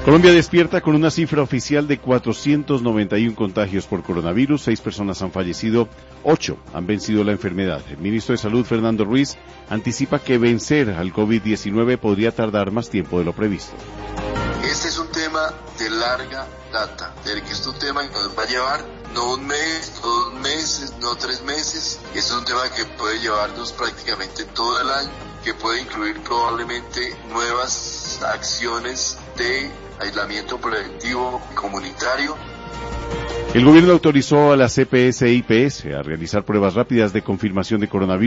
Colombia despierta con una cifra oficial de 491 contagios por coronavirus, 6 personas han fallecido, 8 han vencido la enfermedad. El ministro de Salud, Fernando Ruiz, anticipa que vencer al COVID-19 podría tardar más tiempo de lo previsto. Este es un tema de larga data, que es un tema que nos va a llevar no un mes, no 2 meses, no 3 meses. Este es un tema que puede llevarnos prácticamente todo el año, que puede incluir probablemente nuevas acciones de aislamiento preventivo comunitario. El gobierno autorizó a la CPS e IPS a realizar pruebas rápidas de confirmación de coronavirus